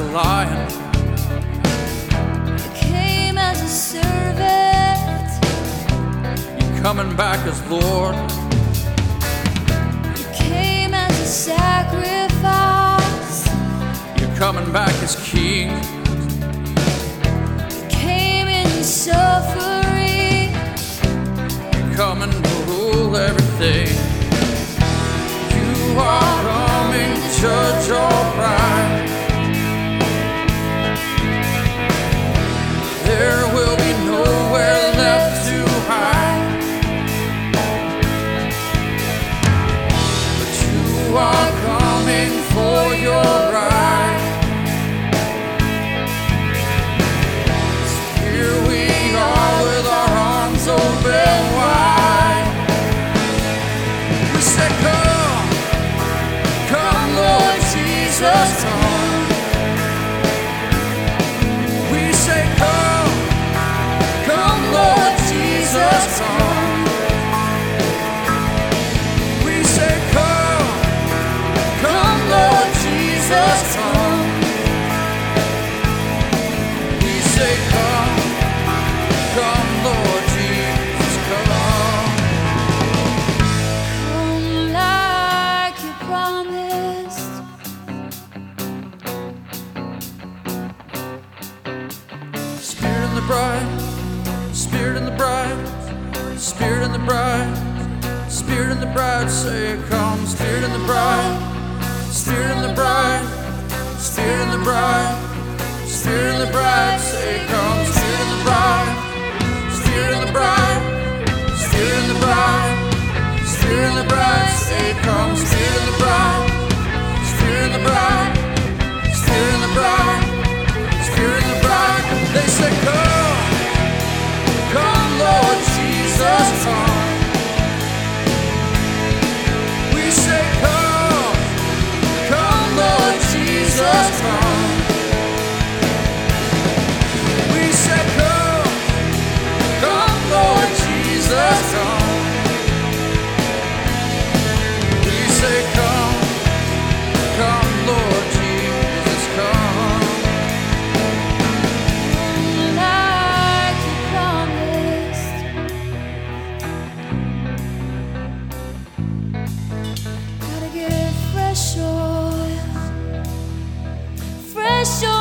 a lion. You came as a servant. You're coming back as Lord. You came as a sacrifice. You're coming back as King. You came in your suffering. You're coming to rule everything. You are coming to judge all pride. There will be nowhere left to hide. But you are coming for your bride. So here we are with our arms open wide. We say, come, come, Lord Jesus, come. We say, come, come, Lord Jesus, come. We say, come, come, Lord Jesus, come. We say, come, come, Lord Jesus, come. Come like you promised. Spirit and the bride, Spirit and the bride, Spirit and the bride, Spirit and the bride, say come. Spirit and the bride, Spirit and the bride, Spirit and the bride, Spirit and the bride, say come. Spirit and the bride, Spirit and the bride, Spirit and the bride, Spirit and the bride, say come. Spirit and the bride, Spirit and the bride, Spirit and the bride, Spirit and the bride, they say come, come Lord Jesus, come. We say come, come Lord Jesus, come. We say come, come Lord Jesus, come. We say come, come Lord Jesus, come. Like you promised. Gotta get fresh oil. Fresh oil.